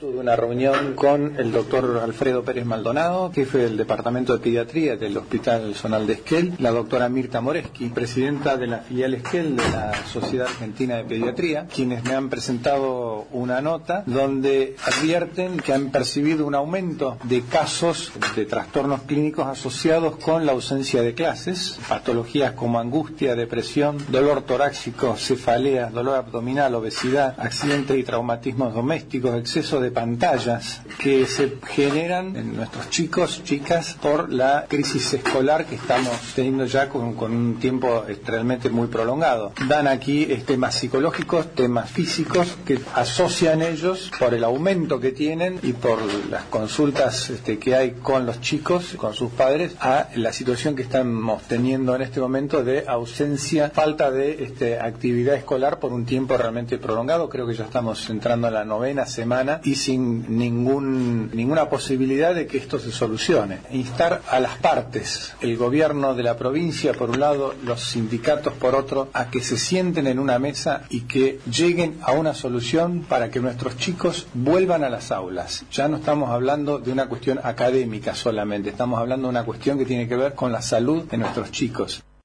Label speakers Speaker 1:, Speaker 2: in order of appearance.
Speaker 1: Tuve una reunión con el doctor Alfredo Pérez Maldonado, jefe del Departamento de Pediatría del Hospital Zonal de Esquel, la doctora Mirta Moreschi, presidenta de la filial Esquel de la Sociedad Argentina de Pediatría, quienes me han presentado una nota donde advierten que han percibido un aumento de casos de trastornos clínicos asociados con la ausencia de clases, patologías como angustia, depresión, dolor torácico, cefaleas, dolor abdominal, obesidad, accidentes y traumatismos domésticos, exceso de pantallas que se generan en nuestros chicos, chicas, por la crisis escolar que estamos teniendo ya con un tiempo realmente muy prolongado. Dan aquí temas psicológicos, temas físicos que asocian ellos por el aumento que tienen y por las consultas que hay con los chicos, con sus padres, a la situación que estamos teniendo en este momento de ausencia, falta de actividad escolar por un tiempo realmente prolongado. Creo que ya estamos entrando en la 9ª semana y sin ninguna posibilidad de que esto se solucione. Instar a las partes, el gobierno de la provincia por un lado, los sindicatos por otro, a que se sienten en una mesa y que lleguen a una solución para que nuestros chicos vuelvan a las aulas. Ya no estamos hablando de una cuestión académica solamente, estamos hablando de una cuestión que tiene que ver con la salud de nuestros chicos.